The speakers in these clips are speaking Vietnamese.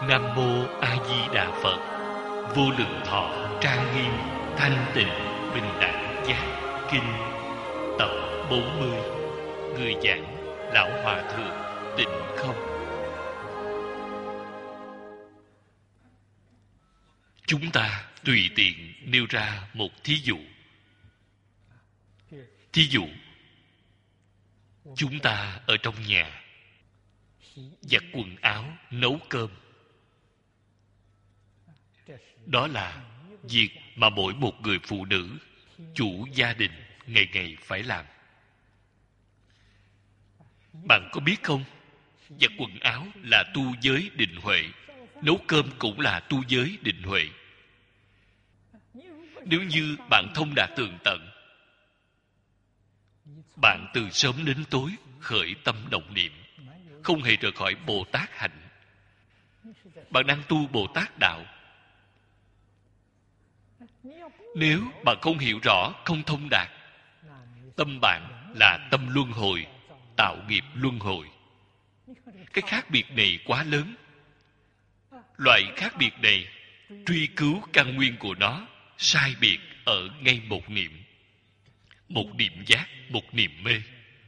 Nam Mô A Di Đà Phật. Vô lượng thọ trang nghiêm thanh tịnh bình đẳng giác kinh tập 40. Người giảng Lão Hòa Thượng Tịnh Không. Chúng ta tùy tiện nêu ra một thí dụ. Thí dụ, chúng ta ở trong nhà giặt quần áo, nấu cơm. Đó là việc mà mỗi một người phụ nữ, chủ gia đình ngày ngày phải làm. Bạn có biết không? Giặt quần áo là tu giới định huệ, nấu cơm cũng là tu giới định huệ. Nếu như bạn thông đạt tường tận, bạn từ sớm đến tối khởi tâm động niệm, không hề rời khỏi Bồ Tát hạnh. Bạn đang tu Bồ Tát đạo. Nếu bạn không hiểu rõ, không thông đạt, tâm bạn là tâm luân hồi, tạo nghiệp luân hồi. Cái khác biệt này quá lớn. Loại khác biệt này, truy cứu căn nguyên của nó sai biệt ở ngay một niệm. Một niệm giác, một niệm mê.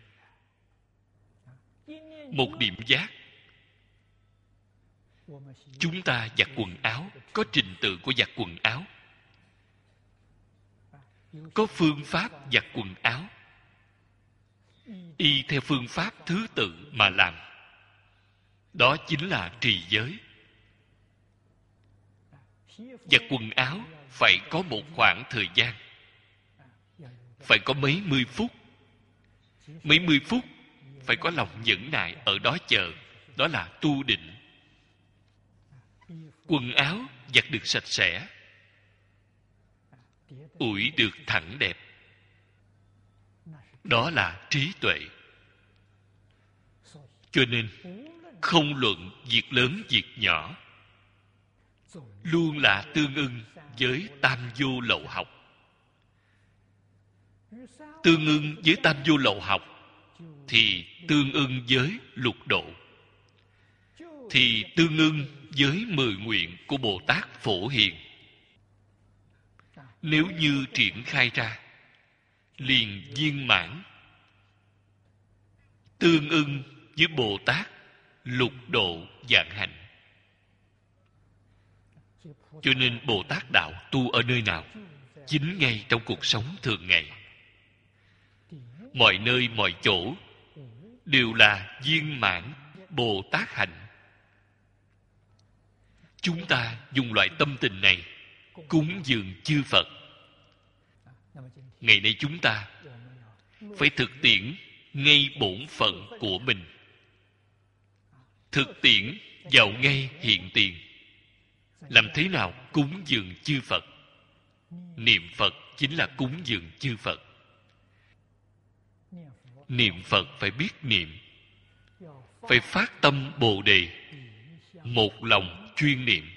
Một niệm giác. Chúng ta giặt quần áo, có trình tự của giặt quần áo, có phương pháp giặt quần áo, y theo phương pháp thứ tự mà làm. Đó chính là trì giới. Giặt quần áo phải có một khoảng thời gian, phải có mấy mươi phút. Mấy mươi phút phải có lòng nhẫn nại ở đó chờ. Đó là tu định. Quần áo giặt được sạch sẽ, ủi được thẳng đẹp. Đó là trí tuệ. Cho nên không luận việc lớn việc nhỏ, luôn là tương ưng với tam vô lậu học. Tương ưng với tam vô lậu học thì tương ưng với lục độ, thì tương ưng với 10 nguyện của Bồ Tát Phổ Hiền. Nếu như triển khai ra, liền viên mãn, tương ưng với Bồ Tát lục độ vạn hạnh. Cho nên Bồ Tát đạo tu ở nơi nào? Chính ngay trong cuộc sống thường ngày. Mọi nơi mọi chỗ đều là viên mãn Bồ Tát hạnh. Chúng ta dùng loại tâm tình này cúng dường chư Phật. Ngày nay chúng ta phải thực tiễn ngay bổn phận của mình, thực tiễn vào ngay hiện tiền. Làm thế nào cúng dường chư Phật? Niệm Phật chính là cúng dường chư Phật. Niệm Phật phải biết niệm, phải phát tâm Bồ Đề, một lòng chuyên niệm.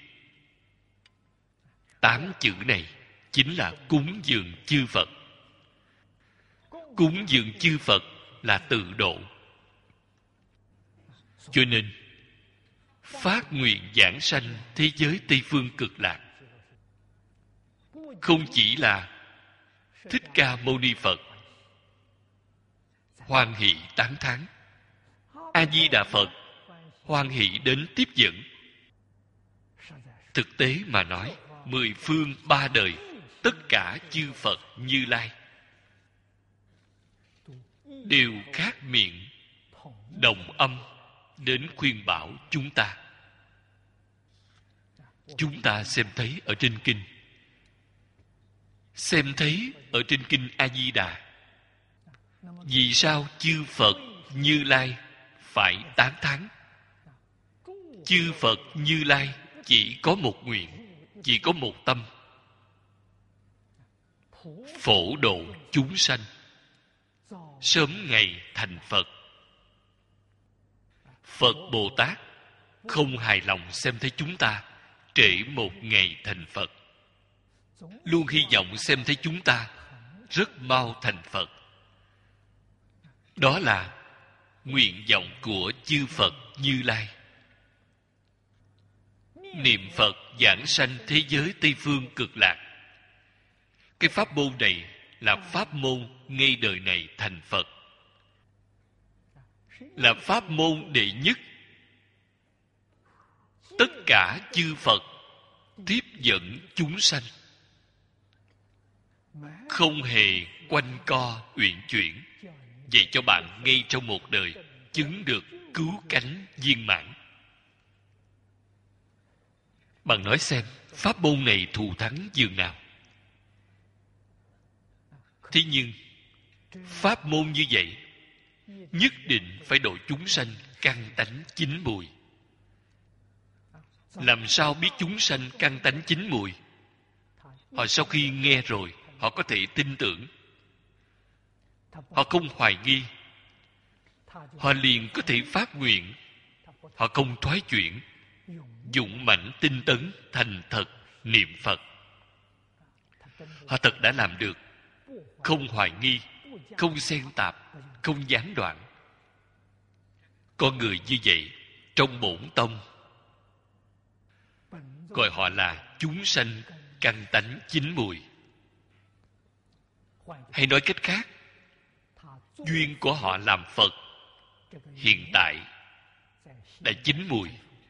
8 chữ này chính là cúng dường chư Phật. Cúng dường chư Phật là tự độ. Cho nên phát nguyện giảng sanh thế giới Tây Phương Cực Lạc, không chỉ là Thích Ca Mâu Ni Phật hoan hỷ tán thán, A Di Đà Phật hoan hỷ đến tiếp dẫn. Thực tế mà nói, 10 phương 3 đời, tất cả chư Phật Như Lai đều khác miệng đồng âm đến khuyên bảo chúng ta. Chúng ta xem thấy ở trên kinh, xem thấy ở trên kinh A Di Đà. Vì sao chư Phật Như Lai phải tán thán? Chư Phật Như Lai chỉ có một nguyện, chỉ có một tâm: phổ độ chúng sanh, sớm ngày thành Phật. Phật Bồ Tát không hài lòng xem thấy chúng ta trễ một ngày thành Phật, luôn hy vọng xem thấy chúng ta rất mau thành Phật. Đó là nguyện vọng của chư Phật Như Lai. niệm Phật giảng sanh thế giới Tây Phương Cực Lạc. Cái pháp môn này là pháp môn ngay đời này thành Phật, là pháp môn đệ nhất. Tất cả chư Phật tiếp dẫn chúng sanh, không hề quanh co uyển chuyển, dạy cho bạn ngay trong một đời chứng được cứu cánh viên mãn. Bạn nói xem, pháp môn này thù thắng dường nào? Thế nhưng pháp môn như vậy nhất định phải độ chúng sanh căn tánh chín mùi. Làm sao biết chúng sanh căn tánh chín mùi? Họ sau khi nghe rồi, họ có thể tin tưởng, họ không hoài nghi, họ liền có thể phát nguyện, họ không thoái chuyển, dũng mãnh tinh tấn thành thật niệm Phật. Họ thật đã làm được, không hoài nghi, không xen tạp, không gián đoạn. Con người như vậy trong bổn tông gọi họ là chúng sanh căn tánh chín mùi. Hay nói cách khác, duyên của họ làm Phật hiện tại đã chín mùi.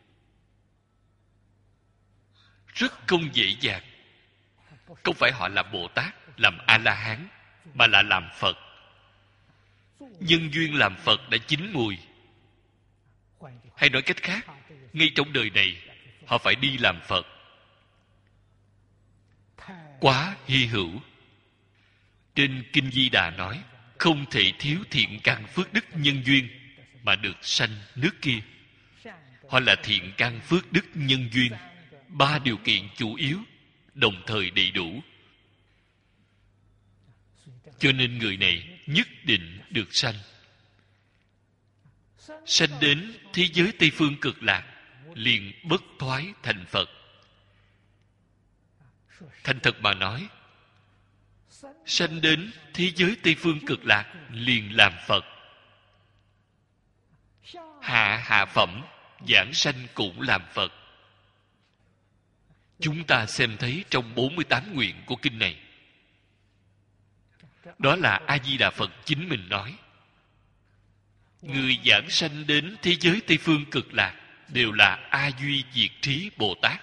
Rất không dễ dàng. Không phải họ làm Bồ Tát, làm A-la-hán, mà là làm Phật. Nhân duyên làm Phật đã chín mùi. Hay nói cách khác, ngay trong đời này họ phải đi làm Phật. Quá hy hữu. Trên Kinh Di Đà nói, không thể thiếu thiện căn phước đức nhân duyên mà được sanh nước kia. Họ là thiện căn phước đức nhân duyên, ba điều kiện chủ yếu đồng thời đầy đủ, cho nên người này nhất định được sanh. Sanh đến thế giới Tây Phương Cực Lạc liền bất thoái thành Phật. Thành thật mà nói, sanh đến thế giới Tây Phương Cực Lạc liền làm Phật. Hạ phẩm giảng sanh cũng làm Phật. Chúng ta xem thấy trong 48 nguyện của kinh này, đó là A-di-đà Phật chính mình nói. Người giảng sanh đến thế giới Tây Phương Cực Lạc đều là A-duy Diệt Trí Bồ Tát.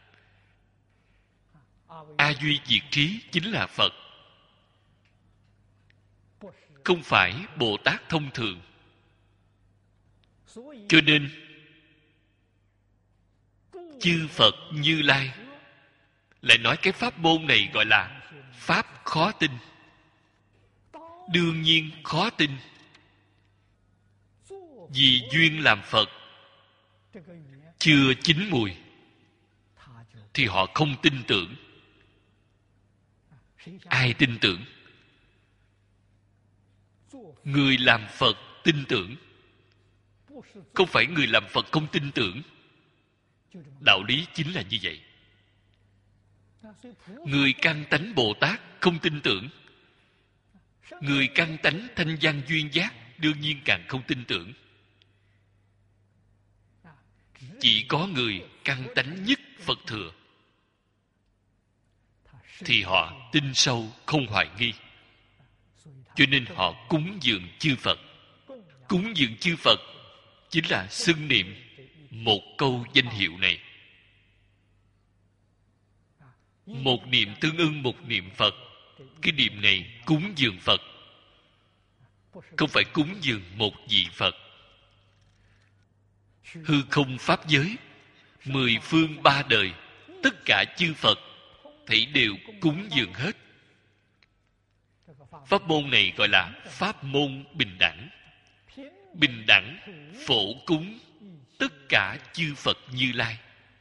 A-duy Diệt Trí chính là Phật, không phải Bồ Tát thông thường. Cho nên chư Phật Như Lai lại nói cái pháp môn này gọi là pháp khó tin. Đương nhiên khó tin. Vì duyên làm Phật chưa chín mùi thì họ không tin tưởng. Ai tin tưởng? Người làm Phật tin tưởng, không phải người làm Phật không tin tưởng. Đạo lý chính là như vậy. Người căn tánh Bồ Tát không tin tưởng, người căn tánh thanh văn duyên giác đương nhiên càng không tin tưởng. Chỉ có người căn tánh nhất Phật thừa thì họ tin sâu không hoài nghi. Cho nên họ cúng dường chư Phật. Cúng dường chư Phật chính là xưng niệm một câu danh hiệu này. Một niệm tương ưng một niệm Phật. Cái niệm này cúng dường Phật, không phải cúng dường một vị Phật. Hư không pháp giới, 10 phương 3 đời, tất cả chư Phật thảy đều cúng dường hết. Pháp môn này gọi là pháp môn bình đẳng. Bình đẳng phổ cúng tất cả chư Phật Như Lai.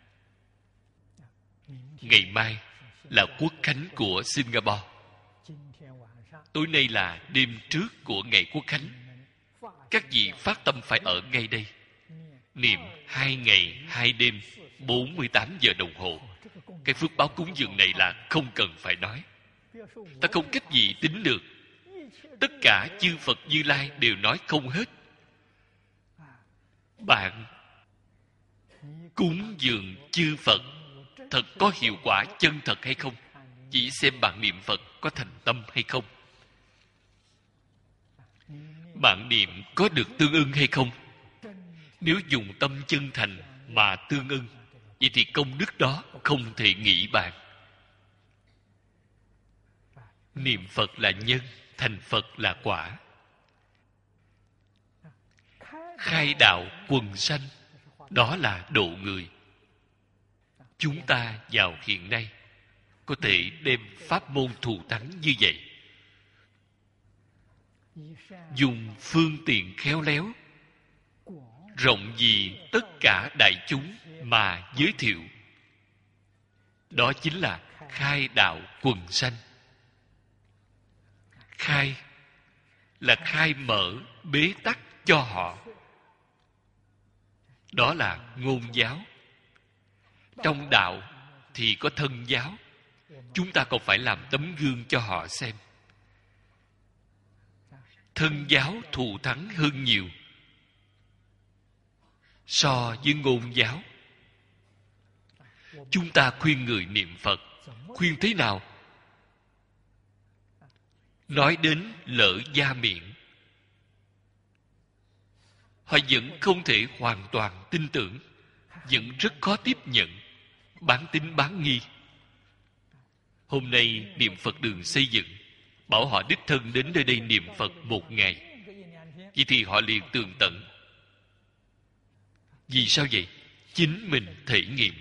Ngày mai là quốc khánh của Singapore. Tối nay là đêm trước của ngày quốc khánh. Các vị phát tâm phải ở ngay đây niệm 2 ngày 2 đêm 48 giờ đồng hồ. Cái phước báo cúng dường này là không cần phải nói. Ta không cách gì tính được. Tất cả chư Phật Như Lai đều nói không hết. Bạn cúng dường chư Phật thật có hiệu quả chân thật hay không, chỉ xem bạn niệm Phật có thành tâm hay không, bạn niệm có được tương ưng hay không. Nếu dùng tâm chân thành mà tương ưng, vậy thì công đức đó không thể nghĩ bàn. Niệm Phật là nhân, thành Phật là quả. Khai đạo quần sanh, đó là độ người. Chúng ta vào hiện nay có thể đem pháp môn thù thắng như vậy, dùng phương tiện khéo léo, rộng vì tất cả đại chúng mà giới thiệu. Đó chính là khai đạo quần sanh. Khai là khai mở bế tắc cho họ. Đó là ngôn giáo. Trong đạo thì có thân giáo. Chúng ta còn phải làm tấm gương cho họ xem. Thân giáo thù thắng hơn nhiều so với ngôn giáo. Chúng ta khuyên người niệm Phật, khuyên thế nào? Nói đến lỡ da miệng, họ vẫn không thể hoàn toàn tin tưởng, vẫn rất khó tiếp nhận, bán tín bán nghi. Hôm nay niệm Phật đường xây dựng, bảo họ đích thân đến nơi đây niệm Phật 1 ngày, vậy thì họ liền tường tận. Vì sao vậy? Chính mình thể nghiệm.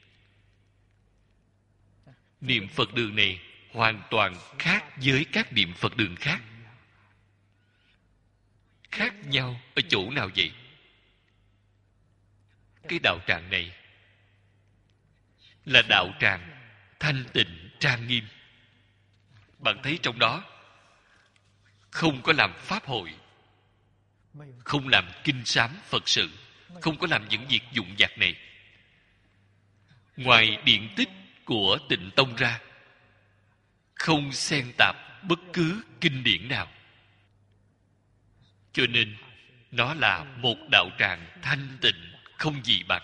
Niệm Phật đường này hoàn toàn khác với các niệm Phật đường khác. Khác nhau ở chỗ nào vậy? Cái đạo tràng này là đạo tràng thanh tịnh trang nghiêm. Bạn thấy trong đó không có làm pháp hội, không làm kinh sám Phật sự, không có làm những việc dụng vặt này. Ngoài điển tích của Tịnh Tông ra, không xen tạp bất cứ kinh điển nào. Cho nên nó là một đạo tràng thanh tịnh không gì bằng.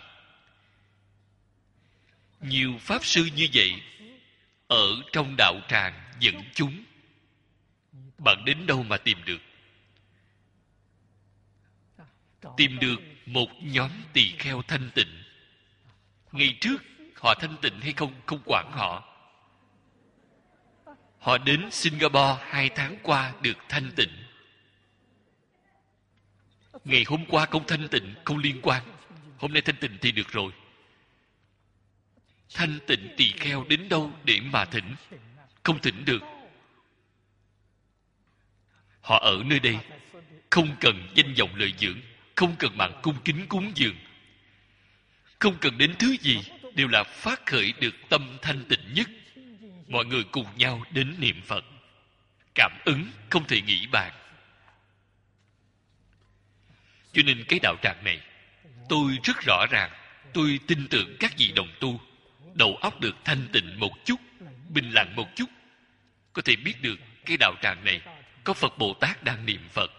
Nhiều pháp sư như vậy ở trong đạo tràng dẫn chúng, bạn đến đâu mà tìm được? Tìm được một nhóm tỳ kheo thanh tịnh. Ngày trước họ thanh tịnh hay không, không quản họ. Họ đến Singapore 2 tháng qua được thanh tịnh. Ngày hôm qua không thanh tịnh, không liên quan. Hôm nay thanh tịnh thì được rồi. Thanh tịnh tỳ kheo đến đâu để mà thỉnh? Không thỉnh được. Họ ở nơi đây không cần danh vọng lợi dưỡng, không cần mạng cung kính cúng dường, không cần đến thứ gì, đều là phát khởi được tâm thanh tịnh nhất. Mọi người cùng nhau đến niệm Phật, cảm ứng không thể nghĩ bàn. Cho nên cái đạo tràng này, tôi rất rõ ràng, tôi tin tưởng các vị đồng tu đầu óc được thanh tịnh một chút, bình lặng một chút, có thể biết được cái đạo tràng này có Phật Bồ Tát đang niệm Phật.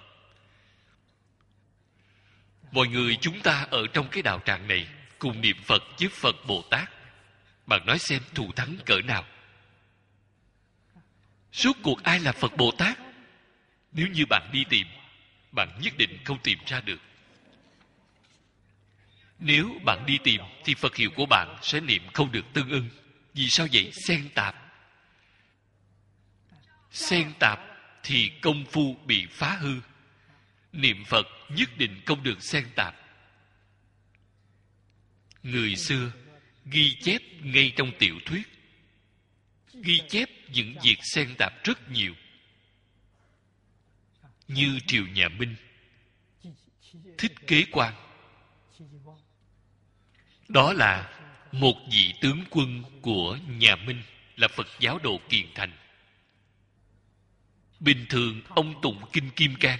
Mọi người chúng ta ở trong cái đạo tràng này cùng niệm Phật với Phật Bồ Tát. Bạn nói xem thù thắng cỡ nào? Suốt cuộc ai là Phật Bồ Tát? Nếu như bạn đi tìm, bạn nhất định không tìm ra được. Nếu bạn đi tìm thì Phật hiệu của bạn sẽ niệm không được tương ưng. Vì sao vậy? Xen tạp. Xen tạp thì công phu bị phá hư. Niệm Phật nhất định không được xen tạp. Người xưa ghi chép ngay trong tiểu thuyết, ghi chép những việc xen tạp rất nhiều. Như triều nhà Minh, Thích Kế Quan, đó là một vị tướng quân của nhà Minh, là Phật giáo độ Kiền Thành. Bình thường ông tụng kinh Kim Cang,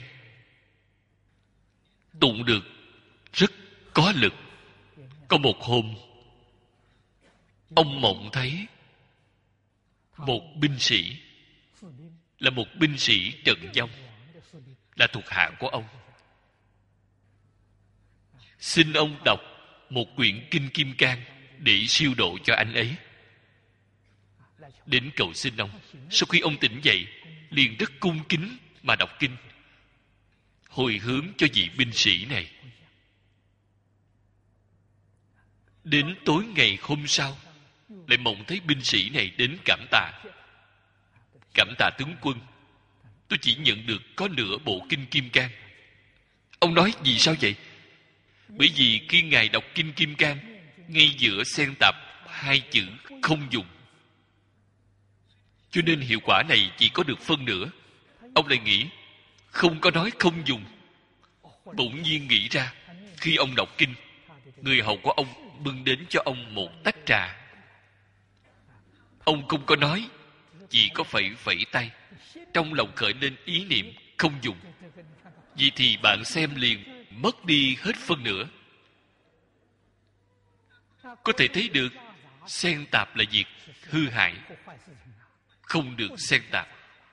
tụng được rất có lực. Có một hôm, ông mộng thấy một binh sĩ, là một binh sĩ Trần Vong, là thuộc hạ của ông, xin ông đọc một quyển kinh Kim Cang để siêu độ cho anh ấy, đến cầu xin ông. Sau khi ông tỉnh dậy, liền rất cung kính mà đọc kinh, hồi hướng cho vị binh sĩ này. Đến tối ngày hôm sau, lại mộng thấy binh sĩ này đến cảm tạ. Cảm tạ tướng quân, tôi chỉ nhận được có nửa bộ kinh Kim Cang. Ông nói vì sao vậy? Bởi vì khi ngài đọc kinh Kim Cang, ngay giữa xen tạp hai chữ không dùng, cho nên hiệu quả này chỉ có được phân nửa. Ông lại nghĩ không có nói không dùng. Bỗng nhiên nghĩ ra, khi ông đọc kinh, người hầu của ông bưng đến cho ông một tách trà. Ông không có nói, chỉ có phẩy tay, trong lòng khởi lên ý niệm không dùng. Vì thì bạn xem liền mất đi hết phân nửa. Có thể thấy được xen tạp là việc hư hại, không được xen tạp.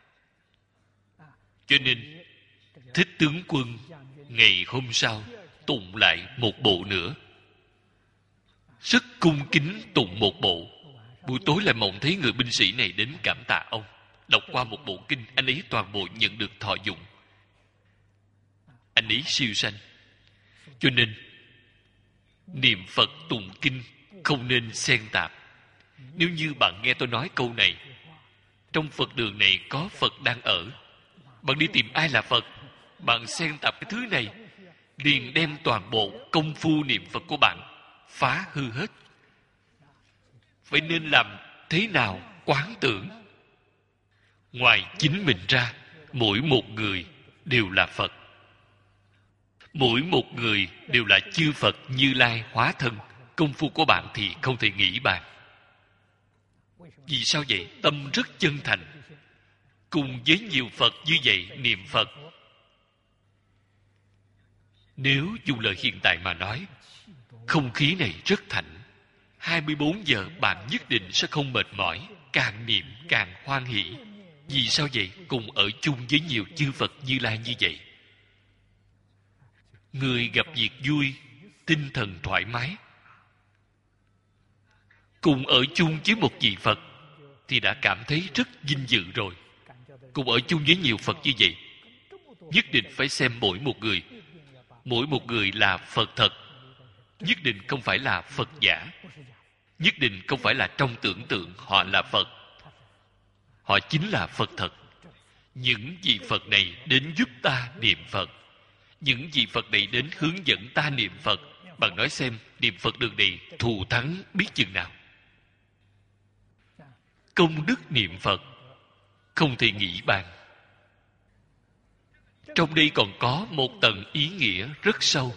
Cho nên Thích tướng quân ngày hôm sau tụng lại một bộ nữa, rất cung kính tụng một bộ. Buổi tối lại mộng thấy người binh sĩ này đến cảm tạ ông. Đọc qua một bộ kinh, anh ấy toàn bộ nhận được thọ dụng. Anh ấy siêu sanh. Cho nên niệm Phật tụng kinh không nên xen tạp. Nếu như bạn nghe tôi nói câu này, trong Phật đường này có Phật đang ở, bạn đi tìm ai là Phật, bạn xen tạp cái thứ này, liền đem toàn bộ công phu niệm Phật của bạn phá hư hết. Vậy nên làm thế nào quán tưởng? Ngoài chính mình ra, mỗi một người đều là Phật. Mỗi một người đều là chư Phật Như Lai hóa thân. Công phu của bạn thì không thể nghĩ bàn. Vì sao vậy? Tâm rất chân thành. Cùng với nhiều Phật như vậy niệm Phật. Nếu dùng lời hiện tại mà nói, không khí này rất thảnh. 24 giờ bạn nhất định sẽ không mệt mỏi, càng niệm càng hoan hỷ. Vì sao vậy? Cùng ở chung với nhiều chư Phật Như Lai như vậy. Người gặp việc vui, tinh thần thoải mái. Cùng ở chung với một vị Phật thì đã cảm thấy rất vinh dự rồi. Cùng ở chung với nhiều Phật như vậy, nhất định phải xem mỗi một người là Phật thật. Nhất định không phải là Phật giả. Nhất định không phải là trong tưởng tượng họ là Phật. Họ chính là Phật thật. Những vị Phật này đến giúp ta niệm Phật. Những vị Phật này đến hướng dẫn ta niệm Phật. Bạn nói xem, niệm Phật đường này thù thắng biết chừng nào. Công đức niệm Phật không thể nghĩ bàn. Trong đây còn có một tầng ý nghĩa rất sâu.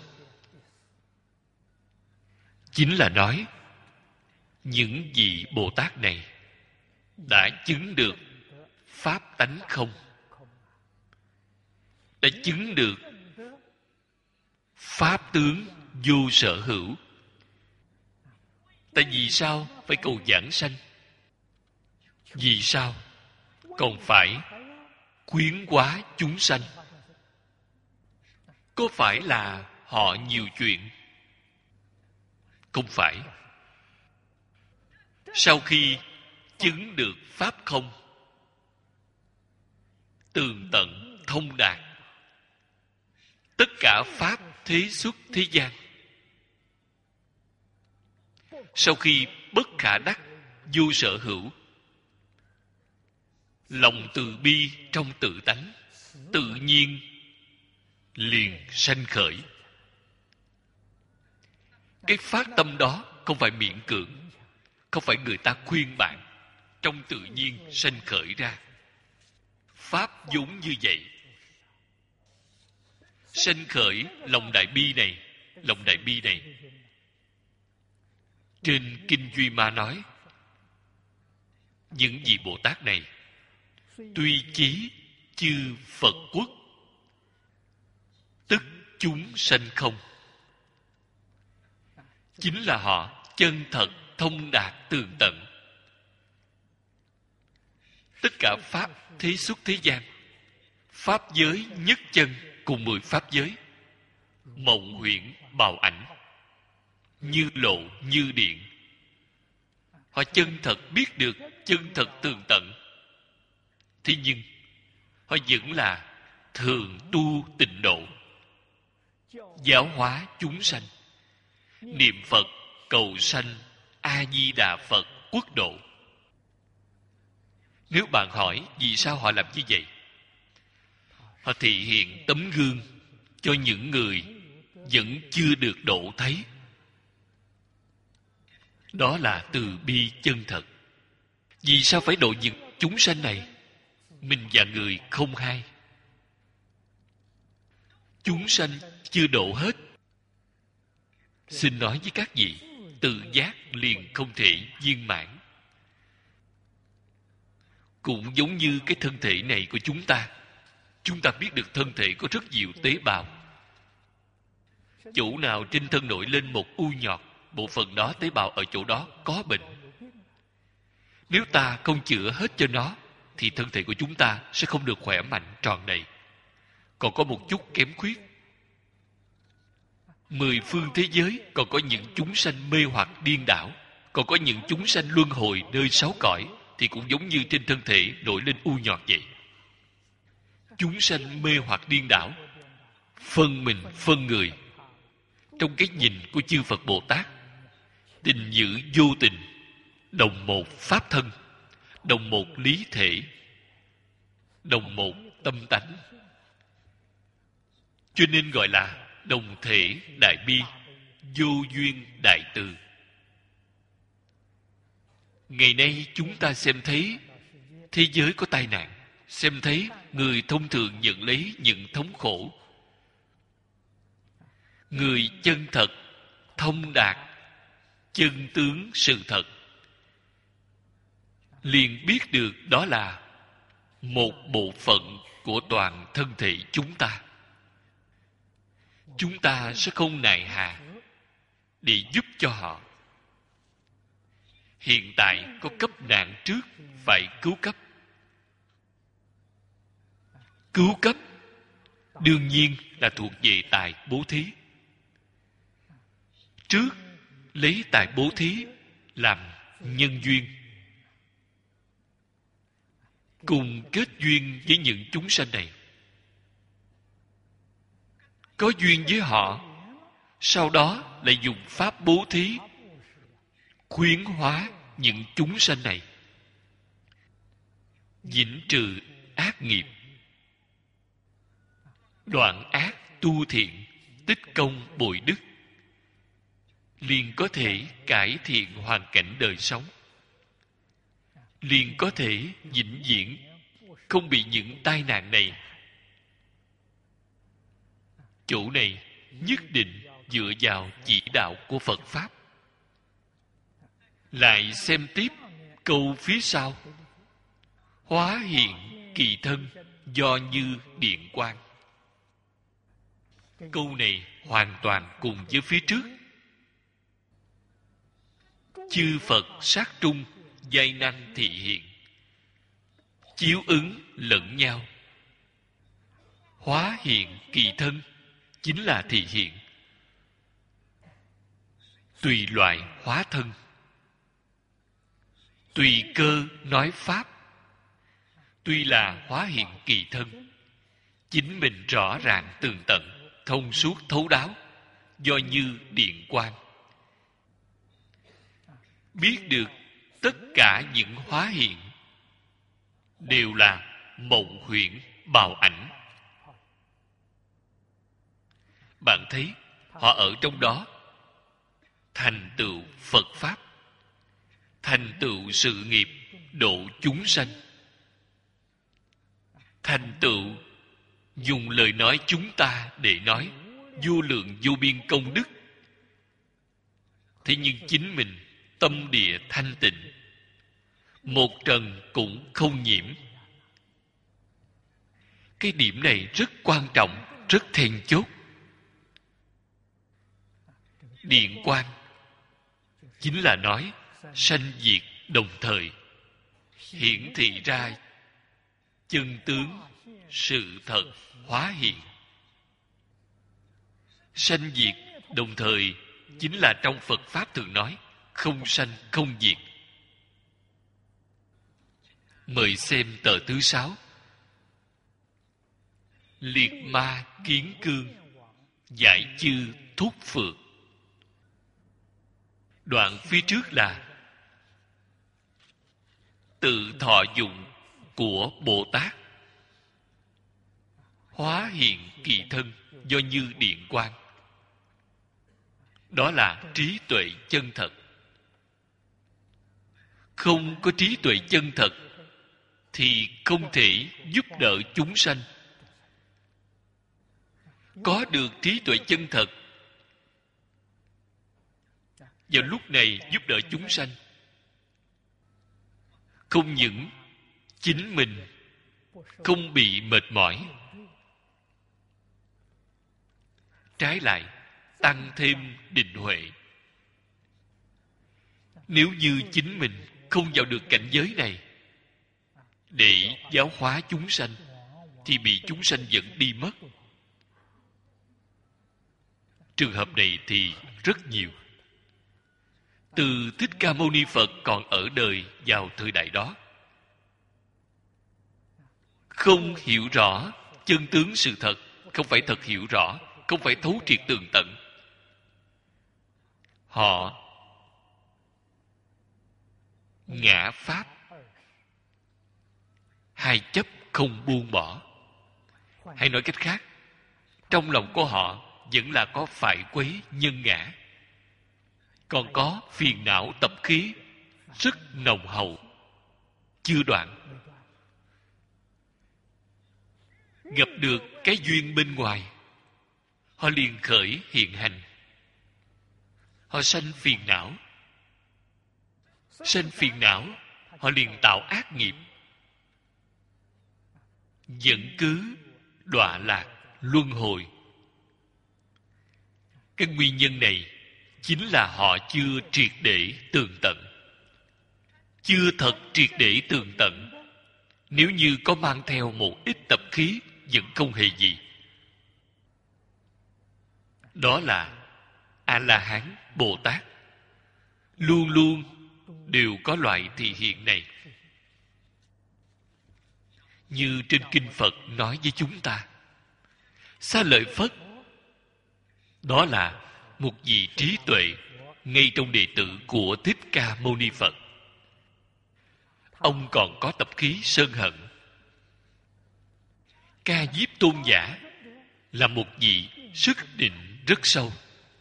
Chính là nói những vị Bồ Tát này đã chứng được pháp tánh không, đã chứng được pháp tướng vô sở hữu. Tại vì sao phải cầu giảng sanh? Vì sao còn phải khuyến hóa chúng sanh? Có phải là họ nhiều chuyện? Không phải. Sau khi chứng được pháp không, tường tận thông đạt, tất cả pháp thế xuất thế gian, sau khi bất khả đắc vô sở hữu, lòng từ bi trong tự tánh tự nhiên liền sanh khởi. Cái phát tâm đó không phải miễn cưỡng, không phải người ta khuyên bạn, trong tự nhiên sanh khởi ra. Pháp vốn như vậy. Sanh khởi lòng đại bi này. Lòng đại bi này trên Kinh Duy Ma nói, những vị Bồ Tát này tuy chí chư Phật quốc, tức chúng sanh không. Chính là họ chân thật thông đạt tường tận. Tất cả pháp thế xuất thế gian, pháp giới nhất chân cùng 10 pháp giới, mộng huyễn bào ảnh, như lộ như điện. Họ chân thật biết được, chân thật tường tận. Thế nhưng họ vẫn là thường tu tịnh độ, giáo hóa chúng sanh, niệm Phật cầu sanh A Di Đà Phật quốc độ. Nếu bạn hỏi vì sao họ làm như vậy, họ thị hiện tấm gương cho những người vẫn chưa được độ thấy. Đó là từ bi chân thật. Vì sao phải độ những chúng sanh này? Mình và người không hay. Chúng sanh chưa độ hết. Xin nói với các vị, tự giác liền không thể viên mãn. Cũng giống như cái thân thể này của chúng ta. Chúng ta biết được thân thể có rất nhiều tế bào. Chỗ nào trên thân nổi lên một u nhọt, bộ phận đó, tế bào ở chỗ đó có bệnh. Nếu ta không chữa hết cho nó, thì thân thể của chúng ta sẽ không được khỏe mạnh tròn đầy, còn có một chút kém khuyết. 10 phương thế giới còn có những chúng sanh mê hoặc điên đảo, còn có những chúng sanh luân hồi nơi 6 cõi, thì cũng giống như trên thân thể nổi lên u nhọt vậy. Chúng sanh mê hoặc điên đảo, phân mình phân người. Trong cái nhìn của chư Phật Bồ Tát, tình giữ vô tình, đồng một pháp thân, đồng một lý thể, đồng một tâm tánh, cho nên gọi là đồng thể đại bi, vô duyên đại từ. Ngày nay chúng ta xem thấy thế giới có tai nạn, xem thấy người thông thường nhận lấy những thống khổ. Người chân thật, thông đạt, chân tướng sự thật, liền biết được đó là một bộ phận của toàn thân thể chúng ta. Chúng ta sẽ không nài hà để giúp cho họ. Hiện tại có cấp nạn trước, phải cứu cấp. Cứu cấp đương nhiên là thuộc về tài bố thí. Trước lấy tài bố thí làm nhân duyên, cùng kết duyên với những chúng sanh này. Có duyên với họ, sau đó lại dùng pháp bố thí khuyến hóa những chúng sanh này, vĩnh trừ ác nghiệp, đoạn ác tu thiện, tích công bội đức, liền có thể cải thiện hoàn cảnh đời sống, liền có thể vĩnh viễn không bị những tai nạn này. Chỗ này nhất định dựa vào chỉ đạo của Phật Pháp. Lại xem tiếp câu phía sau: hóa hiện kỳ thân do như điện quang. Câu này hoàn toàn cùng với phía trước. Chư Phật sát trung, giai năng thị hiện, chiếu ứng lẫn nhau. Hóa hiện kỳ thân chính là thị hiện. Tùy loại hóa thân, tùy cơ nói pháp. Tuy là hóa hiện kỳ thân, chính mình rõ ràng tường tận, thông suốt thấu đáo, do như điện quang. Biết được tất cả những hóa hiện đều là mộng huyễn bào ảnh. Bạn thấy họ ở trong đó thành tựu Phật Pháp, thành tựu sự nghiệp độ chúng sanh, thành tựu dùng lời nói chúng ta để nói vô lượng vô biên công đức. Thế nhưng chính mình tâm địa thanh tịnh, một trần cũng không nhiễm. Cái điểm này rất quan trọng, rất then chốt. Điện quang chính là nói sanh diệt đồng thời, hiển thị ra chân tướng sự thật hóa hiện. Sanh diệt đồng thời chính là trong Phật Pháp thường nói không sanh không diệt. Mời xem tờ thứ 6. Liệt ma kiến cương, giải chư thúc phược. Đoạn phía trước là tự thọ dụng của Bồ Tát, hóa hiện kỳ thân do như điện quang. Đó là trí tuệ chân thật. Không có trí tuệ chân thật thì không thể giúp đỡ chúng sanh. Có được trí tuệ chân thật, vào lúc này giúp đỡ chúng sanh, không những chính mình không bị mệt mỏi, trái lại tăng thêm định huệ. Nếu như chính mình không vào được cảnh giới này để giáo hóa chúng sanh, thì bị chúng sanh dẫn đi mất. Trường hợp này thì rất nhiều. Từ Thích Ca Mâu Ni Phật còn ở đời vào thời đại đó, không hiểu rõ chân tướng sự thật, không phải thật hiểu rõ, không phải thấu triệt tường tận. Họ ngã pháp, hai chấp không buông bỏ. Hay nói cách khác, trong lòng của họ vẫn là có phải quấy nhân ngã, còn có phiền não tập khí rất nồng hậu, chưa đoạn. Gặp được cái duyên bên ngoài, họ liền khởi hiện hành. Họ sanh phiền não. Sanh phiền não, họ liền tạo ác nghiệp, dẫn cứ đọa lạc luân hồi. Cái nguyên nhân này chính là họ chưa triệt để tường tận. Chưa thật triệt để tường tận. Nếu như có mang theo một ít tập khí, vẫn không hề gì. Đó là A-la-hán, Bồ Tát. Luôn luôn đều có loại thị hiện này. Như trên Kinh Phật nói với chúng ta, Xá Lợi Phất, đó là một vị trí tuệ ngay trong đệ tử của Thích Ca Mâu Ni Phật. Ông còn có tập khí sân hận. Ca Diếp Tôn giả là một vị sức định rất sâu,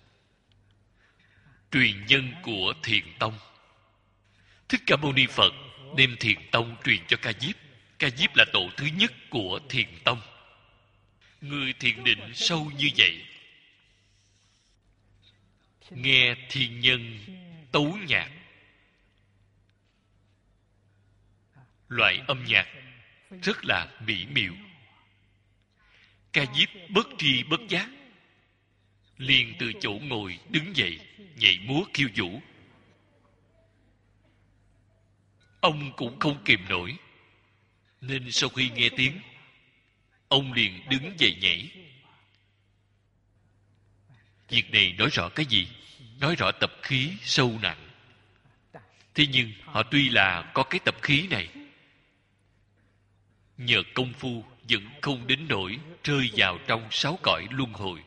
truyền nhân của Thiền Tông. Thích Ca Mâu Ni Phật đem Thiền Tông truyền cho Ca Diếp. Ca Diếp là tổ thứ nhất của Thiền Tông. Người thiền định sâu như vậy, nghe thiên nhân tấu nhạc, loại âm nhạc rất là mỹ miều. Ca Diếp bất tri bất giác liền từ chỗ ngồi đứng dậy, nhảy múa khiêu vũ. Ông cũng không kìm nổi, nên sau khi nghe tiếng, ông liền đứng dậy nhảy. Việc này nói rõ cái gì? Nói rõ tập khí sâu nặng. Thế nhưng họ tuy là có cái tập khí này, nhờ công phu vẫn không đến nỗi rơi vào trong 6 cõi luân hồi.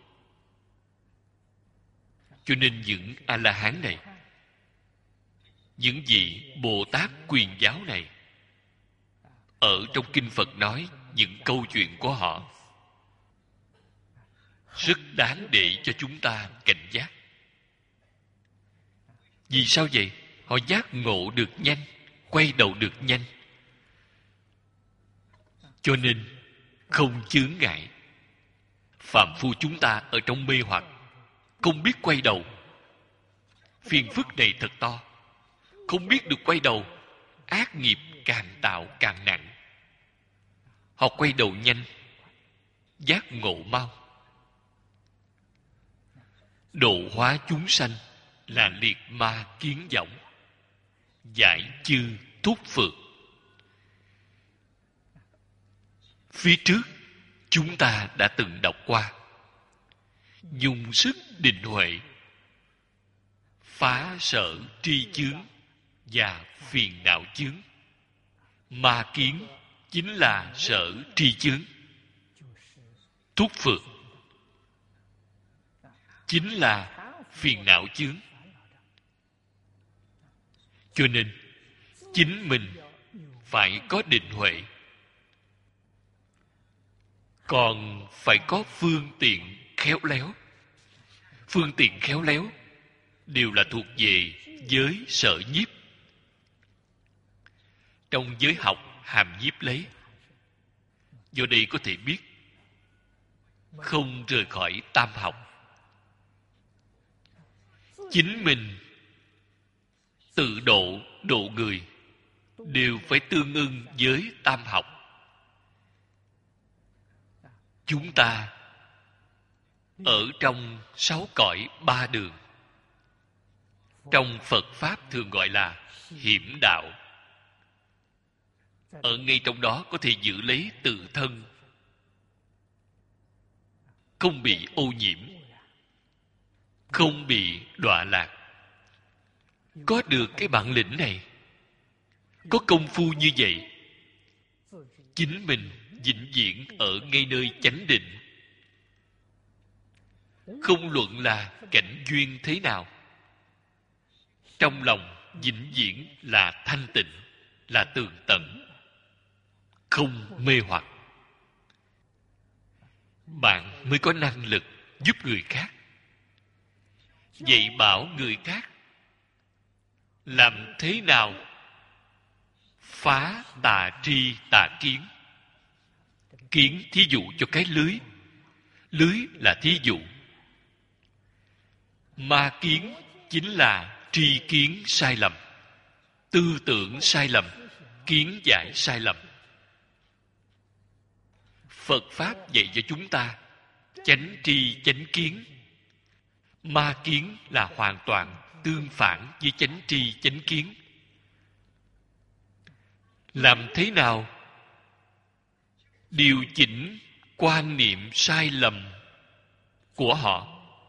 Cho nên những A-la-hán này, những vị Bồ Tát Quyền giáo này, ở trong Kinh Phật nói những câu chuyện của họ rất đáng để cho chúng ta cảnh giác. Vì sao vậy? Họ giác ngộ được nhanh, quay đầu được nhanh, cho nên không chướng ngại. Phàm phu chúng ta ở trong mê hoặc, không biết quay đầu, phiền phức này thật to. Không biết được quay đầu, ác nghiệp càng tạo càng nặng. Họ quay đầu nhanh, giác ngộ mau. Độ hóa chúng sanh là liệt ma kiến võng, giải chư thúc phược. Phía trước chúng ta đã từng đọc qua. Dùng sức định huệ phá sở tri chướng và phiền não chướng. Ma kiến chính là sở tri chướng. Thuốc phược chính là phiền não chướng. Cho nên chính mình phải có định huệ, còn phải có phương tiện khéo léo. Phương tiện khéo léo đều là thuộc về giới sở nhiếp. Trong giới học hàm nhiếp lấy. Do đây có thể biết không rời khỏi tam học. Chính mình tự độ độ người đều phải tương ưng với tam học. Chúng ta ở trong 6 cõi 3 đường, trong Phật Pháp thường gọi là hiểm đạo. Ở ngay trong đó có thể giữ lấy tự thân, không bị ô nhiễm, không bị đọa lạc. Có được cái bản lĩnh này, có công phu như vậy, chính mình vĩnh viễn ở ngay nơi chánh định. Không luận là cảnh duyên thế nào, trong lòng vĩnh viễn là thanh tịnh, là tường tận, không mê hoặc. Bạn mới có năng lực giúp người khác, dạy bảo người khác làm thế nào phá tà tri tà kiến. Kiến thí dụ cho cái lưới, lưới là thí dụ. Ma kiến chính là tri kiến sai lầm, tư tưởng sai lầm, kiến giải sai lầm. Phật Pháp dạy cho chúng ta chánh tri chánh kiến. Ma kiến là hoàn toàn tương phản với chánh tri chánh kiến. Làm thế nào điều chỉnh quan niệm sai lầm của họ?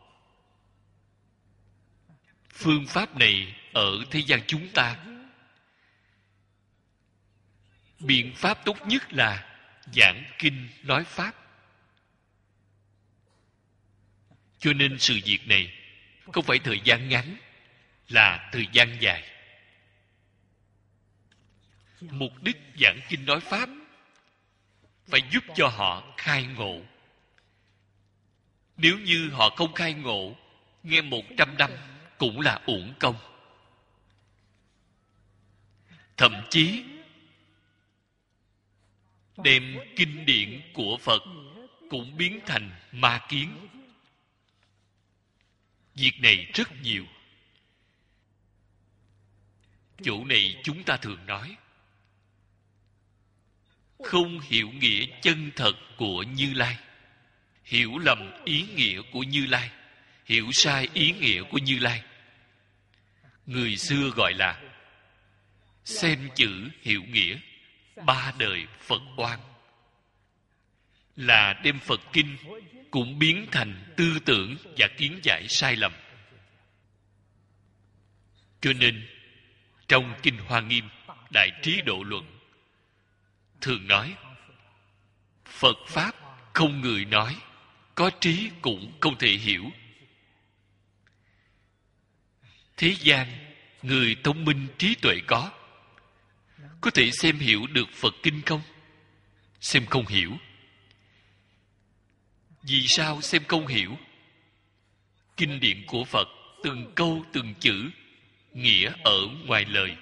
Phương pháp này ở thế gian chúng ta, biện pháp tốt nhất là giảng kinh nói pháp. Cho nên sự việc này không phải thời gian ngắn, là thời gian dài. Mục đích giảng kinh nói pháp phải giúp cho họ khai ngộ. Nếu như họ không khai ngộ, nghe 100 năm cũng là uổng công. Thậm chí đem kinh điển của Phật cũng biến thành ma kiến. Việc này rất nhiều. Chỗ này chúng ta thường nói, không hiểu nghĩa chân thật của Như Lai, hiểu lầm ý nghĩa của Như Lai, hiểu sai ý nghĩa của Như Lai. Người xưa gọi là xem chữ hiểu nghĩa, 3 đời Phật oan. Là đem Phật kinh cũng biến thành tư tưởng và kiến giải sai lầm. Cho nên trong Kinh Hoa Nghiêm Đại Trí Độ Luận thường nói, Phật Pháp không người nói, có trí cũng không thể hiểu. Thế gian người thông minh trí tuệ có thể xem hiểu được Phật kinh không? Xem không hiểu. Vì sao xem không hiểu? Kinh điển của Phật từng câu từng chữ nghĩa ở ngoài lời.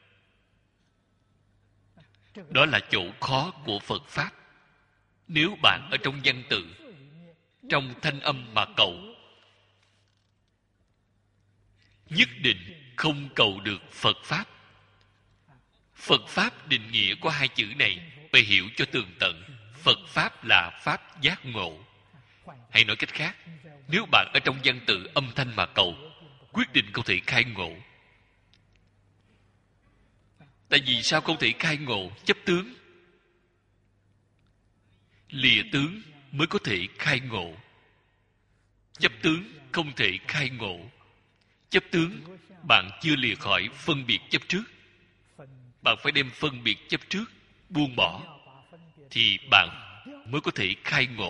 Đó là chỗ khó của Phật Pháp. Nếu bạn ở trong văn tự, trong thanh âm mà cầu, nhất định không cầu được Phật Pháp. Phật Pháp định nghĩa của 2 chữ này phải hiểu cho tường tận. Phật Pháp là Pháp giác ngộ. Hay nói cách khác, nếu bạn ở trong văn tự âm thanh mà cầu, quyết định không thể khai ngộ. Tại vì sao không thể khai ngộ? Chấp tướng. Lìa tướng mới có thể khai ngộ. Chấp tướng không thể khai ngộ. Chấp tướng, bạn chưa lìa khỏi phân biệt chấp trước. Bạn phải đem phân biệt chấp trước buông bỏ, thì bạn mới có thể khai ngộ.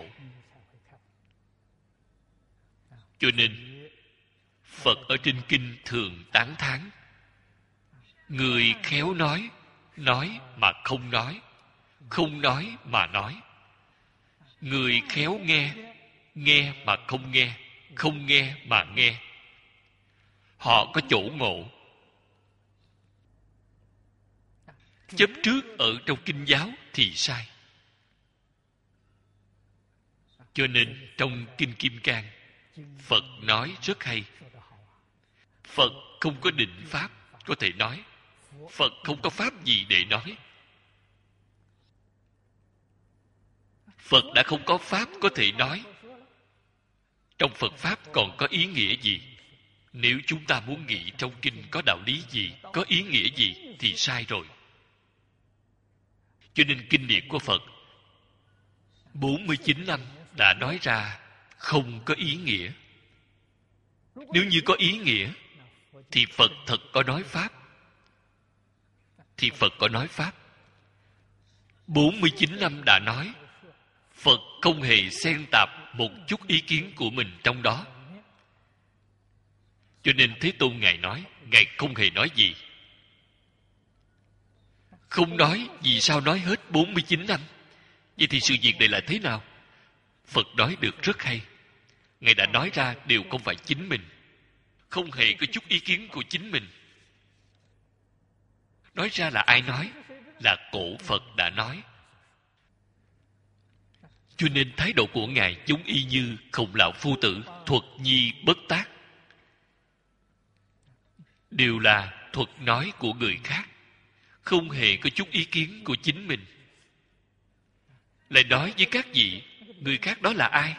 Cho nên Phật ở trên kinh thường tán thán: người khéo nói mà không nói, không nói mà nói. Người khéo nghe mà không nghe, không nghe mà nghe. Họ có chỗ ngộ. Chấp trước ở trong kinh giáo thì sai. Cho nên trong kinh Kim Cang, Phật nói rất hay. Phật không có định pháp có thể nói. Phật không có pháp gì để nói. Phật đã không có pháp có thể nói. Trong Phật pháp còn có ý nghĩa gì? Nếu chúng ta muốn nghĩ trong kinh có đạo lý gì, có ý nghĩa gì thì sai rồi. Cho nên kinh điển của Phật 49 năm đã nói ra không có ý nghĩa. Nếu như có ý nghĩa thì Phật thật có nói pháp. Thì Phật có nói pháp. 49 năm đã nói, Phật không hề xen tạp một chút ý kiến của mình trong đó. Cho nên Thế Tôn Ngài nói, Ngài không hề nói gì. Không nói, vì sao nói hết 49 năm? Vậy thì sự việc này là thế nào? Phật nói được rất hay. Ngài đã nói ra đều không phải chính mình. Không hề có chút ý kiến của chính mình. Nói ra là ai nói? Là cổ Phật đã nói. Cho nên thái độ của Ngài giống y như Khổng Lão Phu Tử, thuật nhi bất tác. Đều là thuật nói của người khác, không hề có chút ý kiến của chính mình. Lại nói với các vị, người khác đó là ai?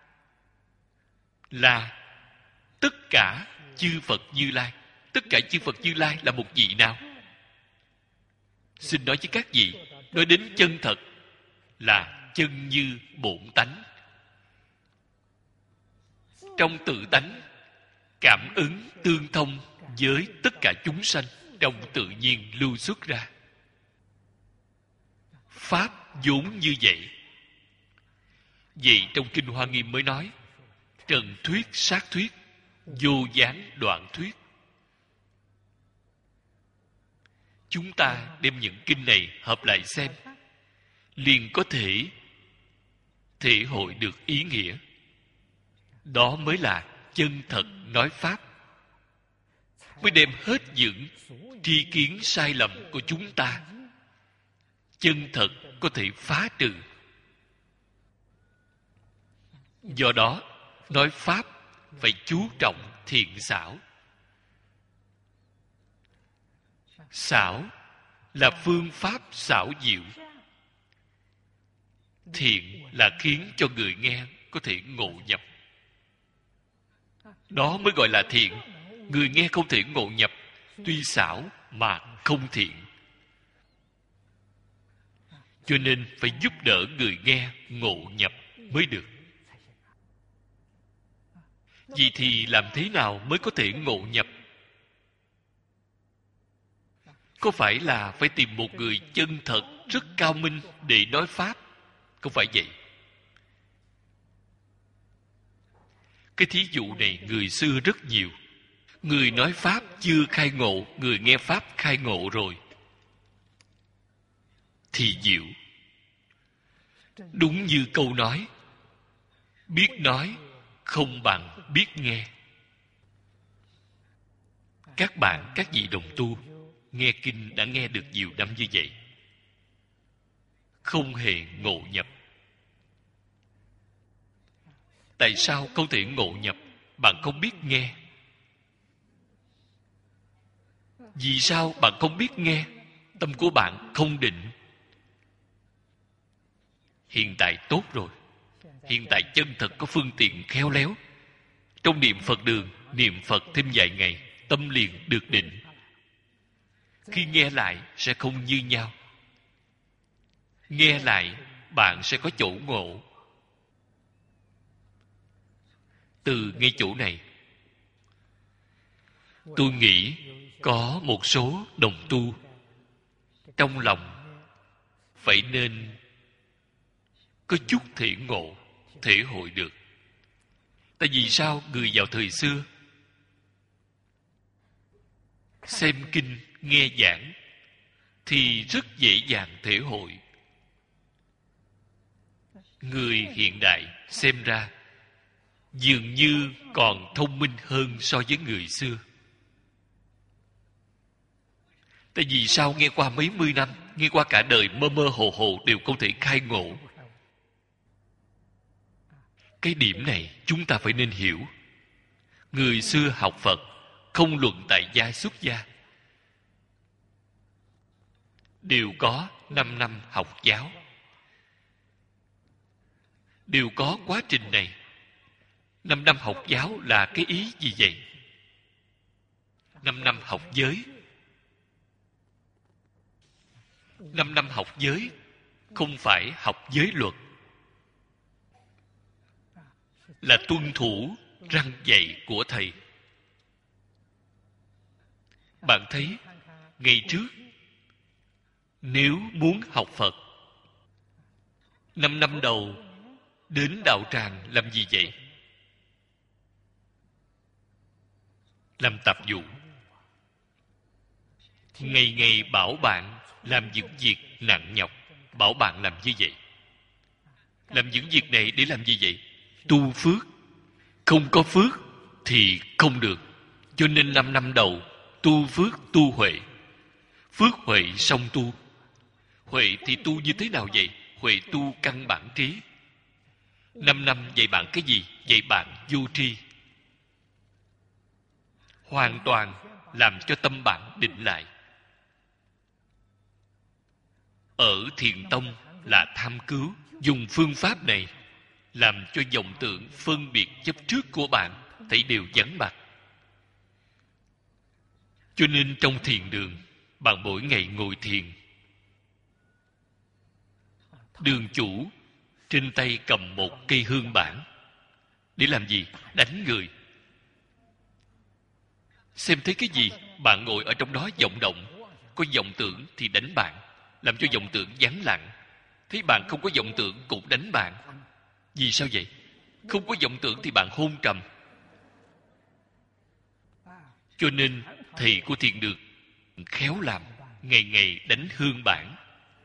Là tất cả chư Phật Như Lai. Tất cả chư Phật Như Lai là một vị nào? Xin nói với các vị, nói đến chân thật là chân như bổn tánh. Trong tự tánh cảm ứng tương thông với tất cả chúng sanh, trong tự nhiên lưu xuất ra. Pháp vốn như vậy. Vậy trong Kinh Hoa Nghiêm mới nói, trần thuyết sát thuyết, vô gián đoạn thuyết. Chúng ta đem những kinh này hợp lại xem, liền có thể thể hội được ý nghĩa. Đó mới là chân thật nói pháp. Mới đem hết những tri kiến sai lầm của chúng ta chân thật có thể phá trừ. Do đó, nói pháp phải chú trọng thiện xảo. Xảo là phương pháp xảo diệu. Thiện là khiến cho người nghe có thể ngộ nhập. Đó mới gọi là thiện. Người nghe không thể ngộ nhập, tuy xảo mà không thiện. Cho nên phải giúp đỡ người nghe ngộ nhập mới được. Vậy thì làm thế nào mới có thể ngộ nhập? Có phải là phải tìm một người chân thật, rất cao minh để nói pháp? Không phải vậy. Cái thí dụ này người xưa rất nhiều. Người nói pháp chưa khai ngộ, người nghe pháp khai ngộ rồi. Thì diệu. Đúng như câu nói không bằng biết nghe. Các bạn, các vị đồng tu nghe kinh đã nghe được nhiều năm như vậy, không hề ngộ nhập. Tại sao không thể ngộ nhập? Bạn không biết nghe. Vì sao bạn không biết nghe? Tâm của bạn không định. Hiện tại tốt rồi. Hiện tại chân thật có phương tiện khéo léo. Trong niệm Phật đường, niệm Phật thêm vài ngày, tâm liền được định. Khi nghe lại sẽ không như nhau. Nghe lại, bạn sẽ có chỗ ngộ. Từ ngay chỗ này, tôi nghĩ có một số đồng tu trong lòng phải nên có chút thể ngộ, thể hội được. Tại vì sao người vào thời xưa xem kinh, nghe giảng thì rất dễ dàng thể hội. Người hiện đại xem ra dường như còn thông minh hơn so với người xưa. Tại vì sao nghe qua mấy mươi năm, nghe qua cả đời mơ mơ hồ hồ đều không thể khai ngộ. Cái điểm này chúng ta phải nên hiểu. Người xưa học Phật không luận tại gia xuất gia, đều có 5 năm học giáo, đều có quá trình này. 5 năm học giáo là cái ý gì vậy? 5 năm học giới. 5 năm học giới không phải học giới luật, là tuân thủ răn dạy của thầy. Bạn thấy, ngày trước nếu muốn học Phật, 5 năm đầu đến đạo tràng làm gì vậy? Làm tạp vụ. Ngày ngày bảo bạn làm những việc nặng nhọc. Bảo bạn làm như vậy. Làm những việc này để làm gì vậy? Tu phước. Không có phước thì không được. Cho nên 5 năm đầu tu phước, tu huệ. Phước huệ xong tu. Huệ thì tu như thế nào vậy? Huệ tu căn bản trí. 5 năm dạy bạn cái gì? Dạy bạn vô tri. Hoàn toàn làm cho tâm bạn định lại. Ở Thiền Tông là tham cứu, dùng phương pháp này làm cho vọng tưởng phân biệt chấp trước của bạn thấy đều vắng mặt. Cho nên trong thiền đường, bạn mỗi ngày ngồi thiền, đường chủ trên tay cầm một cây hương bản. Để làm gì? Đánh người. Xem thấy cái gì? Bạn ngồi ở trong đó vọng động. Có vọng tưởng thì đánh bạn, làm cho vọng tưởng vắng lặng. Thấy bạn không có vọng tưởng cũng đánh bạn. Vì sao vậy? Không có vọng tưởng thì bạn hôn trầm. Cho nên thầy của thiền đường khéo làm, ngày ngày đánh hương bản.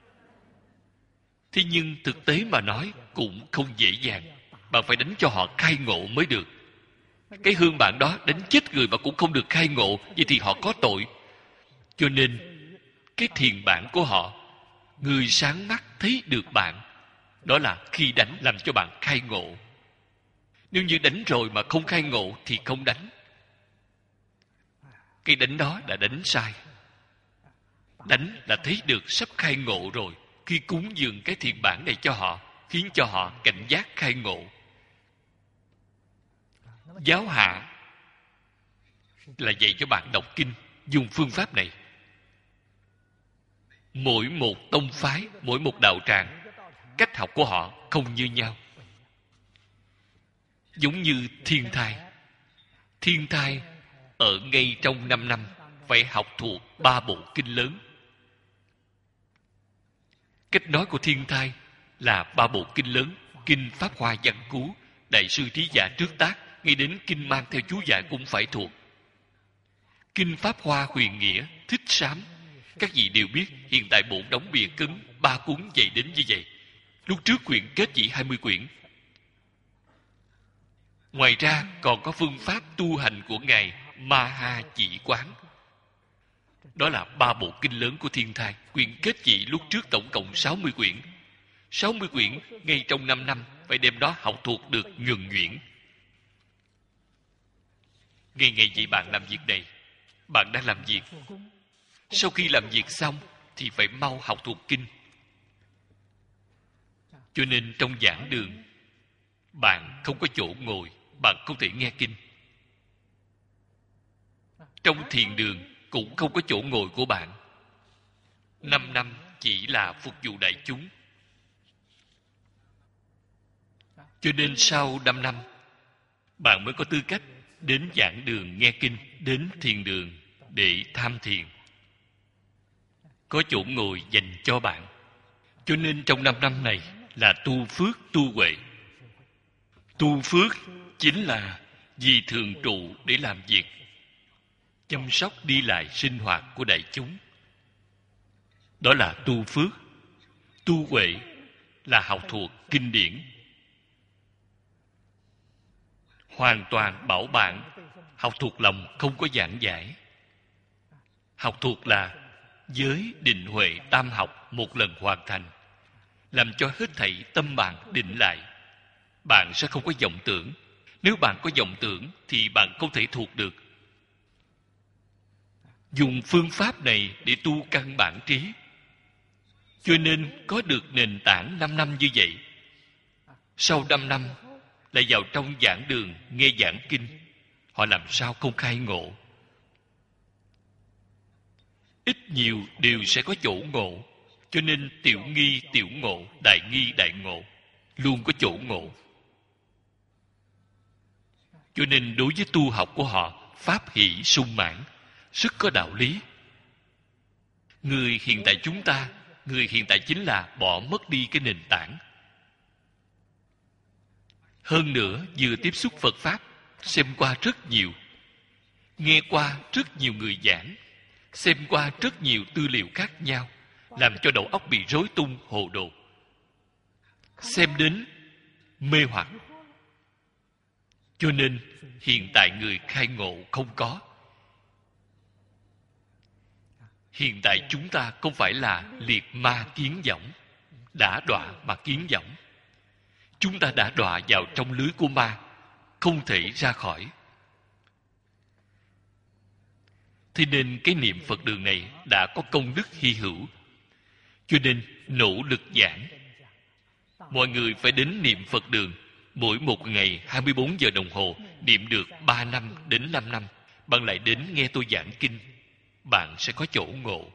Thế nhưng thực tế mà nói cũng không dễ dàng. Bạn phải đánh cho họ khai ngộ mới được. Cái hương bản đó đánh chết người mà cũng không được khai ngộ, vậy thì họ có tội. Cho nên cái thiền bản của họ, người sáng mắt thấy được bạn, đó là khi đánh làm cho bạn khai ngộ. Nếu như đánh rồi mà không khai ngộ thì không đánh. Cái đánh đó là đánh sai. Đánh là thấy được sắp khai ngộ rồi. Khi cúng dường cái thiền bản này cho họ, khiến cho họ cảnh giác khai ngộ. Giáo hạ là dạy cho bạn đọc kinh, dùng phương pháp này. Mỗi một tông phái, mỗi một đạo tràng, cách học của họ không như nhau. Giống như thiên thai. Thiên thai ở ngay trong 5 năm phải học thuộc 3 bộ kinh lớn. Cách nói của thiên thai là 3 bộ kinh lớn: Kinh Pháp Hoa Văn Cú, Đại sư Trí Giả trước tác, ngay đến kinh mang theo chú giải cũng phải thuộc. Kinh Pháp Hoa Huyền Nghĩa, Thích Sám, các vị đều biết hiện tại bổn đóng bìa cứng 3 cuốn dày đến như vậy. Lúc trước quyển kết chỉ 20 quyển. Ngoài ra còn có phương pháp tu hành của Ngài Ma Ha Chỉ Quán. Đó là 3 bộ kinh lớn của thiên thai. Quyển kết chỉ lúc trước tổng cộng 60 quyển. 60 quyển ngay trong 5 năm phải đem đó học thuộc được nhuần nhuyễn. Ngày ngày vậy bạn làm việc này. Bạn đang làm việc. Sau khi làm việc xong thì phải mau học thuộc kinh. Cho nên trong giảng đường, bạn không có chỗ ngồi, bạn không thể nghe kinh. Trong thiền đường cũng không có chỗ ngồi của bạn. 5 năm chỉ là phục vụ đại chúng. Cho nên sau 5 năm, bạn mới có tư cách đến giảng đường nghe kinh, đến thiền đường để tham thiền. Có chỗ ngồi dành cho bạn. Cho nên trong 5 năm này là tu phước, tu huệ. Tu phước chính là vì thường trụ để làm việc, chăm sóc đi lại sinh hoạt của đại chúng. Đó là tu phước. Tu huệ là học thuộc kinh điển. Hoàn toàn bảo bạn học thuộc lòng, không có giảng giải. Học thuộc là giới định huệ tam học một lần hoàn thành, làm cho hết thảy tâm bạn định lại. Bạn sẽ không có vọng tưởng. Nếu bạn có vọng tưởng thì bạn không thể thuộc được. Dùng phương pháp này để tu căn bản trí. Cho nên có được nền tảng 5 năm như vậy. Sau 5 năm lại vào trong giảng đường nghe giảng kinh, họ làm sao không khai ngộ? Ít nhiều đều sẽ có chỗ ngộ. Cho nên tiểu nghi tiểu ngộ, đại nghi đại ngộ, luôn có chỗ ngộ. Cho nên đối với tu học của họ, pháp hỷ sung mãn, rất có đạo lý. Người hiện tại chúng ta, người hiện tại chính là bỏ mất đi cái nền tảng. Hơn nữa, vừa tiếp xúc Phật Pháp, xem qua rất nhiều, nghe qua rất nhiều người giảng, xem qua rất nhiều tư liệu khác nhau, làm cho đầu óc bị rối tung hồ đồ. Xem đến mê hoặc. Cho nên hiện tại người khai ngộ không có. Hiện tại chúng ta không phải là liệt ma kiến võng, đã đọa mà kiến võng. Chúng ta đã đọa vào trong lưới của ma, không thể ra khỏi. Thế nên cái niệm Phật đường này đã có công đức hy hữu. Cho nên nỗ lực giảng. Mọi người phải đến niệm Phật đường. Mỗi một ngày 24 giờ đồng hồ, niệm được 3 năm đến 5 năm. Bạn lại đến nghe tôi giảng kinh, bạn sẽ có chỗ ngộ.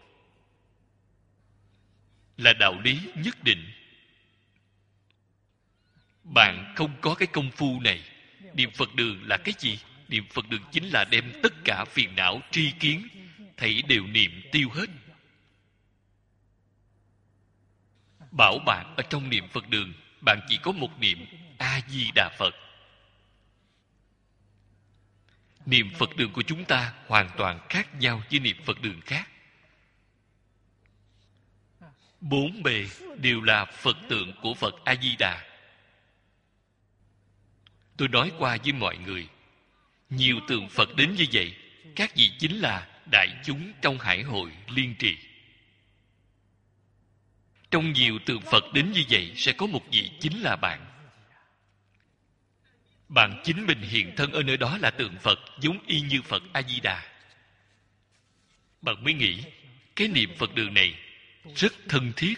Là đạo lý nhất định. Bạn không có cái công phu này. Niệm Phật đường là cái gì? Niệm Phật đường chính là đem tất cả phiền não tri kiến thảy đều niệm tiêu hết. Bảo bạn ở trong niệm Phật đường, bạn chỉ có một niệm A Di Đà Phật. Niệm Phật đường của chúng ta hoàn toàn khác nhau với niệm Phật đường khác. 4 bề đều là Phật tượng của Phật A Di Đà. Tôi nói qua với mọi người, nhiều tượng Phật đến như vậy, các vị chính là đại chúng trong hải hội liên trì. Trong nhiều tượng Phật đến như vậy, sẽ có một vị chính là bạn. Bạn chính mình hiện thân ở nơi đó là tượng Phật, giống y như Phật A Di Đà. Bạn mới nghĩ cái niệm Phật đường này rất thân thiết.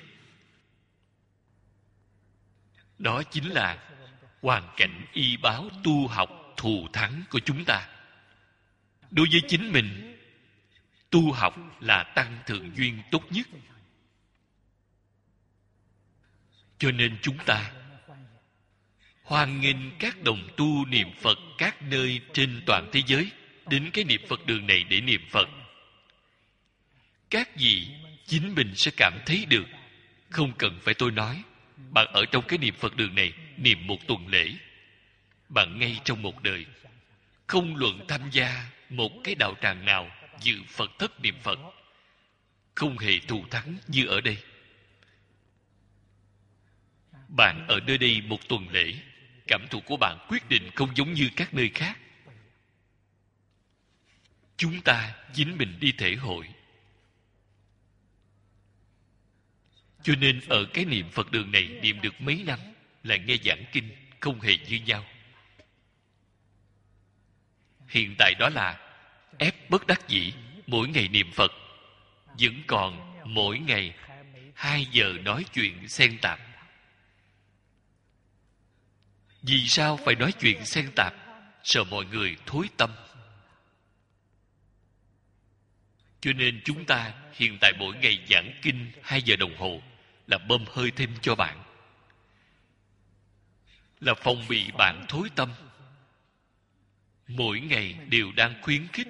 Đó chính là hoàn cảnh y báo tu học thù thắng của chúng ta. Đối với chính mình, tu học là tăng thượng duyên tốt nhất. Cho nên chúng ta hoan nghênh các đồng tu niệm Phật các nơi trên toàn thế giới đến cái niệm Phật đường này để niệm Phật. Các vị chính mình sẽ cảm thấy được, không cần phải tôi nói. Bạn ở trong cái niệm Phật đường này niệm một tuần lễ, bạn ngay trong một đời, không luận tham gia một cái đạo tràng nào dự Phật thất niệm Phật, không hề thù thắng như ở đây. Bạn ở nơi đây một tuần lễ, cảm thụ của bạn quyết định không giống như các nơi khác. Chúng ta chính mình đi thể hội. Cho nên ở cái niệm Phật đường này niệm được mấy năm là nghe giảng kinh không hề như nhau. Hiện tại đó là ép bất đắc dĩ, mỗi ngày niệm Phật, vẫn còn mỗi ngày 2 giờ nói chuyện xen tạp. Vì sao phải nói chuyện xen tạp? Sợ mọi người thối tâm. Cho nên chúng ta hiện tại mỗi ngày giảng kinh 2 giờ đồng hồ là bơm hơi thêm cho bạn, là phòng bị bạn thối tâm. mỗi ngày đều đang khuyến khích.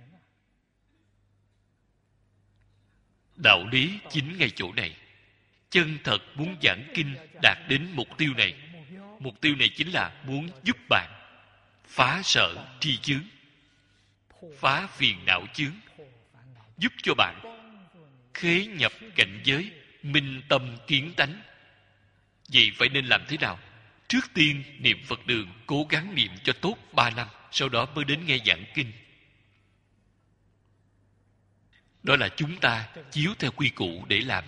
Đạo lý chính ngay chỗ này. Chân thật muốn giảng kinh đạt đến mục tiêu này. Mục tiêu này chính là muốn giúp bạn phá sở tri chướng, phá phiền não chướng, giúp cho bạn khế nhập cảnh giới, minh tâm kiến tánh. Vậy phải nên làm thế nào? Trước tiên niệm Phật đường, cố gắng niệm cho tốt 3 năm, sau đó mới đến nghe giảng kinh. Đó là chúng ta chiếu theo quy củ để làm.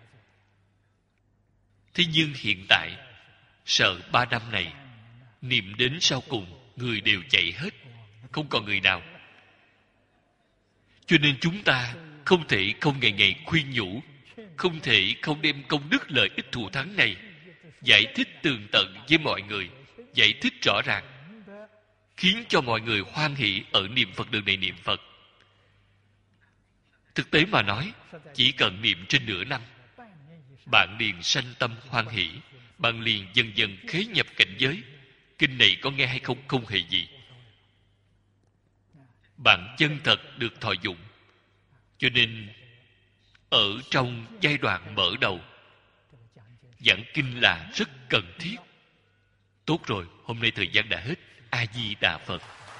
Thế nhưng hiện tại, sợ 3 năm này, niệm đến sau cùng, người đều chạy hết, không còn người nào. Cho nên chúng ta không thể không ngày ngày khuyên nhủ, không thể không đem công đức lợi ích thù thắng này giải thích tường tận với mọi người, giải thích rõ ràng, khiến cho mọi người hoan hỷ ở niệm Phật đường này niệm Phật. Thực tế mà nói, chỉ cần niệm trên nửa năm, bạn liền sanh tâm hoan hỷ, bạn liền dần dần khế nhập cảnh giới. Kinh này có nghe hay không, không hề gì. Bạn chân thật được thọ dụng. Cho nên, ở trong giai đoạn mở đầu, giảng kinh là rất cần thiết. Tốt rồi, hôm nay thời gian đã hết. A Di Đà Phật.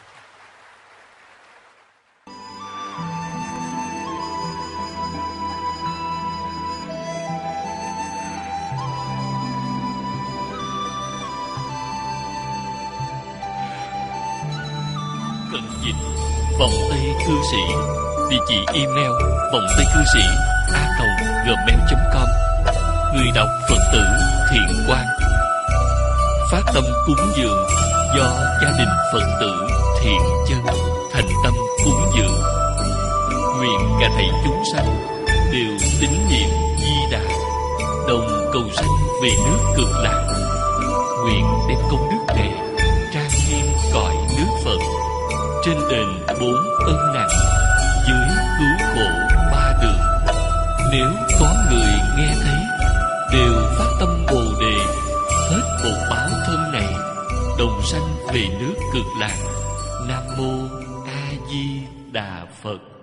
Cần dịch Vòng Tây Cư Sĩ. Địa chỉ email vongtaycư sĩ@gmail.com. Người đọc Phật tử Thiện Quang. Phát tâm cúng dường do gia đình Phật tử Thiện Chân thành tâm cúng dường. Nguyện cả thầy chúng sanh đều tín niệm Di Đà, đồng cầu sanh về nước Cực Lạc. Nguyện đem công đức này trang nghiêm cõi nước Phật, trên đền 4 ân nặng, dưới cứu khổ 3 đường. Nếu có người nghe thấy, đều phát tâm Bồ Đề, hết bổn báo thân này, đồng sanh về nước Cực Lạc. Nam mô A Di Đà Phật.